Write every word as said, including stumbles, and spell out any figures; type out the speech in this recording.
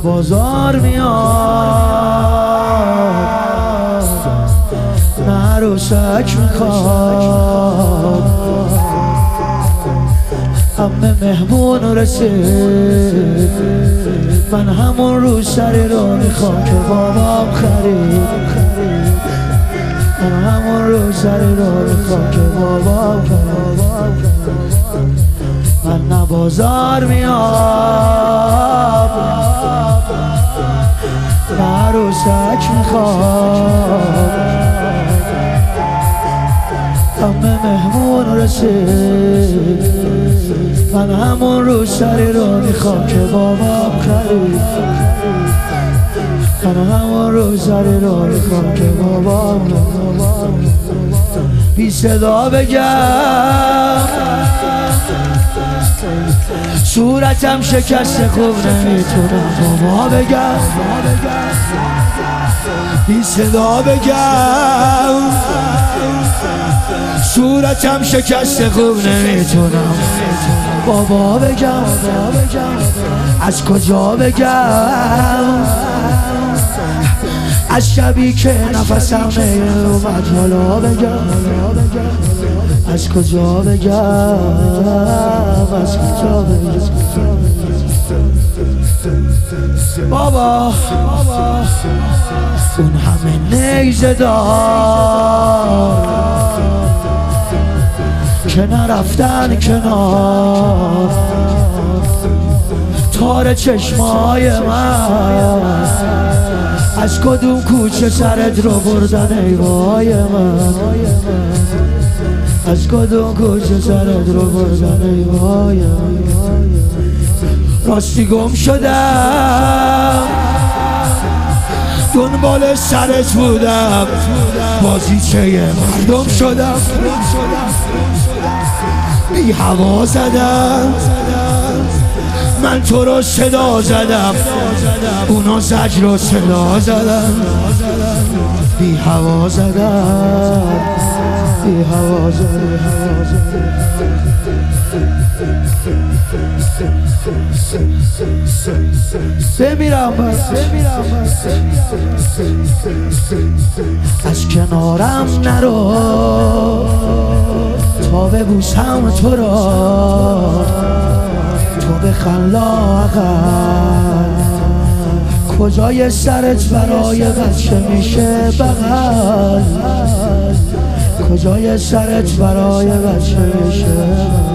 بازار میاد، نه عروسک میخواد. همه مهمون رسید، من همون روز سری رو میخوام که بابام خرید. من همون روز سری رو میخوام که بابام خرید. من نه بازار میاد، نه عروسک میخواد. همه مهمون رسید، من همون روز سری رو میخوام که بابام خرید. من همون روز سری رو میخوام که بابام خرید. بی صدا بگم صورتم شکسته، خوب نمیتونم بابا بگم. بی صدا بگم صورتم شکسته، خوب نمیتونم بابا بگم. از کجا بگم؟ از شبی که نفسم نیومد حالا بگم. از کجا بگم؟ از کجا بگم؟ بابا اون همه نیزه دار که نرفتن کنار، تار چشمای من از کدوم کوچه سرت رو بردن ای وای من. از کدوم کوچه سرت رو بردن ای وای من. راستی گم شدم، دنبال سرت بودم، بازیچه مردم شدم. بی هوا زدم، من تو رو صدا زدم، اونا زجر رو صدا زدم. بی هوا زدم، بی هوا زدم. بمیرم از کنارم نرو تا ببوسم تو را، تو بخند لااقل. کجای سرت برای بچه میشه بغل؟ کجای سرت برای بچه میشه بغل؟